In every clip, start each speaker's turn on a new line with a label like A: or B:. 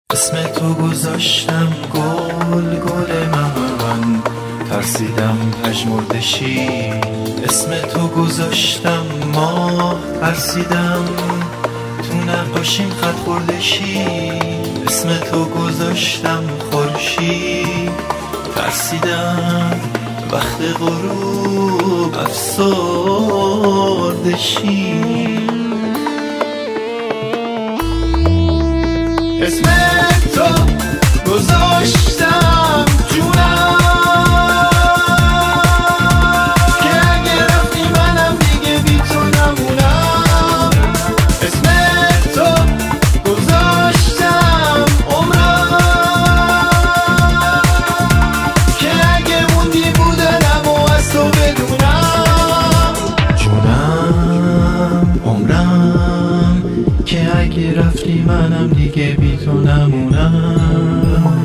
A: اسم تو گذاشتم گل گل من، ترسیدم پژمردشی. اسم تو گذاشتم ماه، ترسیدم تو نقاشیم خط خوردشی. اسم تو گذاشتم خورشید، ترسیدم وقت غروب افسردشی. اسم تو گذاشتم جونم، که اگه رفتی منم دیگه بی تو نمونم. اسم تو گذاشتم عمرم، که اگه موندی بودنم و از تو بدونم. جونم عمرم، که اگه رفتی منم دیگه بی تو نمونم.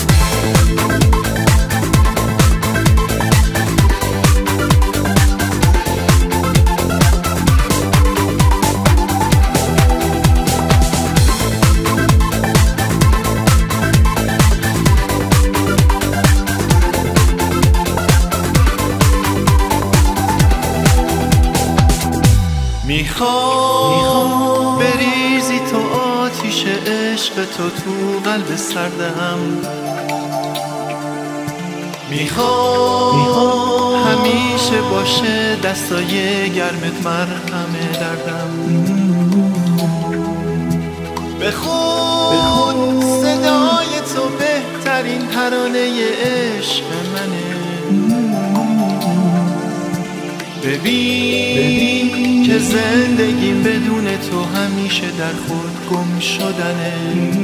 A: میخوام بریزی تو آتیش عشق تو قلب سردم. میخوام همیشه باشه دستای گرمت مرهم دردم. بخون صدای تو بهترین ترانه عشق منه. ببین که زندگیم بدون تو همیشه در خود گم شدنه.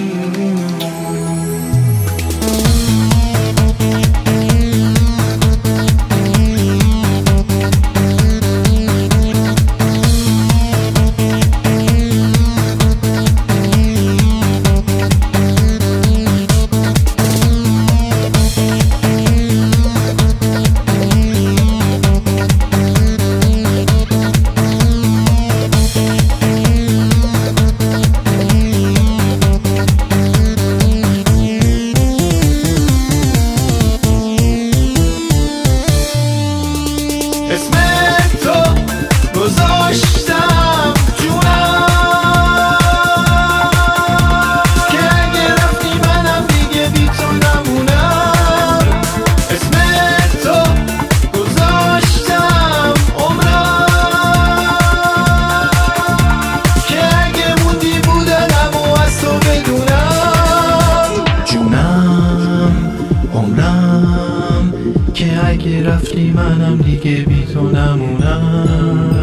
A: اسم تو گذاشتم جونم، که اگه رفتی منم دیگه بی تو نمونم. اسم تو گذاشتم عمرم، که اگه موندی بودنم و از تو بدونم. جونم عمرم، که اگه رفتی منم دیگه بی تو نمونم.